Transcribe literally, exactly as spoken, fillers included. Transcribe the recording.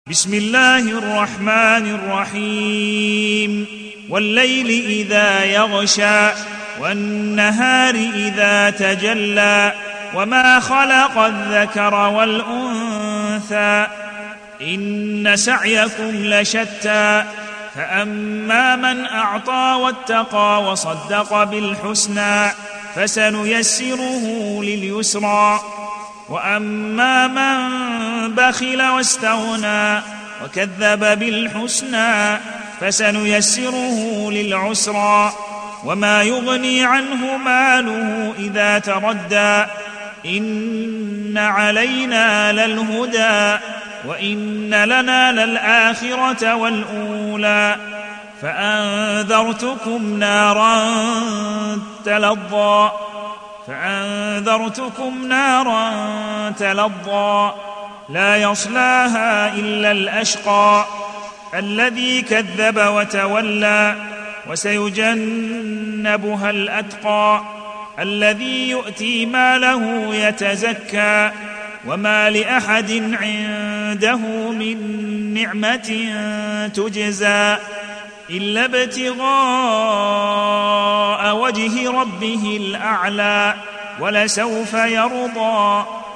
بسم الله الرحمن الرحيم والليل إذا يغشى والنهار إذا تجلى وما خلق الذكر والأنثى إن سعيكم لشتى فأما من أعطى واتقى وصدق بالحسنى فسنيسره لليسرى وأما من بخل واستغنى وكذب بالحسنى فسنيسره للعسرى وما يغني عنه ماله إذا تردى إن علينا للهدى وإن لنا للآخرة والأولى فأنذرتكم نارا تلظى فأنذرتكم نارا تلظى لا يصلاها إلا الأشقى الذي كذب وتولى وسيجنبها الأتقى الذي يؤتي ماله يتزكى وما لأحد عنده من نعمة تجزى إلا ابتغاء وجه ربه الأعلى ولسوف يرضى